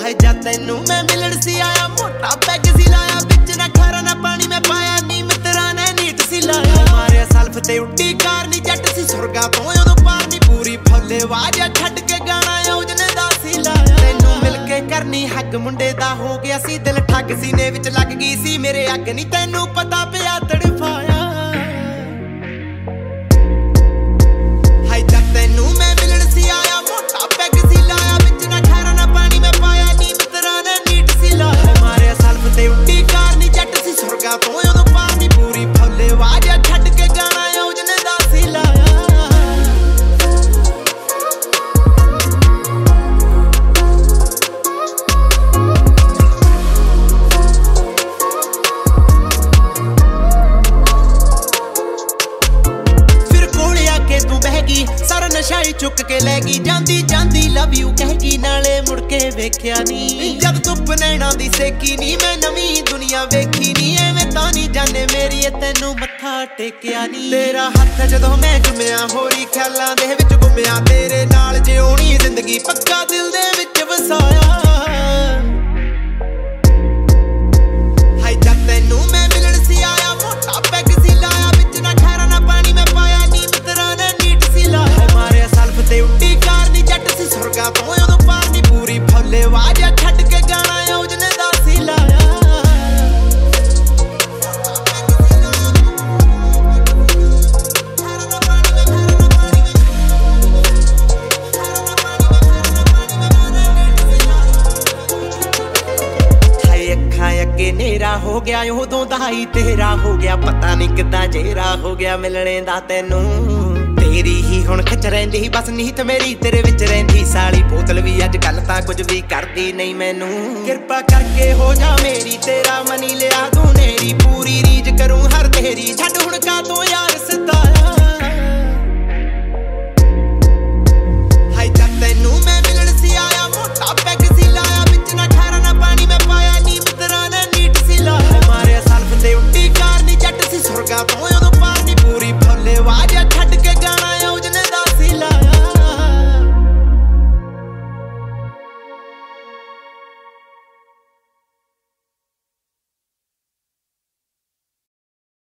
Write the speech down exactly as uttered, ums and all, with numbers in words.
हाय जा तैनू मैं मिलन सी आया मोटा पैग सी लाया बिच ना खारा ना पानी मैं पाया नी मित्रा ने नीट सी लाया मारे सल्फ ते उड्डी कार नी जट सी सुरगा तो उदों पार नी पूरी फुल्ले आवाज छड्ड के गाना योजने दा सी लाया तैनू मिल के करनी हक मुंडे दा हो गया सी दिल ठग सीने विच लग गई सी मेरे अग नी तैनू पता पिया तड़फाया हाय जा तैनू मैं मिलन सी आया मोटा पैग सी लाया बिच ना खारा ना पानी मैं पाया नी मित्रा ने नीट सी लाया मारे सल्फ ते उड्डी कार नी जट सी सुरगा तो उदों पार नी पूरी फुल्ले आवाज छड्ड के गाना योजने दा सी लाया सारा नशाई चुक के लैगी जांदी जांदी लव यू कहगी नाले मुड़ के वेख्या नी जद धुप नैना दी सेकी नी मैं नवी दुनिया वेखी नी एवें तां नी जाने मेरी तैनू मत्था टेकिया नी तेरा हत्थ जदों मैं जुम्मिया होरी ख्यालां दे विच गुम्मिया तेरे नाल जिउणी जिंदगी पक्का दिल दे विच वसाया हाय जा तैनू मैं मिलन सी आया मोटा पैग सी लाया बिच ना खारा ना पानी मैं पाया नी मित्रा ने नीट सी लाया मारे सल्फ ते उड्डी कार नी जट सी सुरगा तो उदों पार नी पूरी फुल्ले आवाज छड्ड के गाना योजने दा सी लाया अगे नेरा हो गया उदों दा ही तेरा हो गया पता नहीं किदां जेरा हो गया मिलने दा तैनू तेरी ही हुण खिच रहिंदी बस नीत मेरी तेरे विच रहिंदी साली बोतल भी अज कल तां कुछ भी करदी नहीं मैनू किरपा करके हो जा मेरी तेरा मनी लिया तू नेरी पूरी रीज करूं हर तेरी छड्ड हुण का तू यार सिद्धा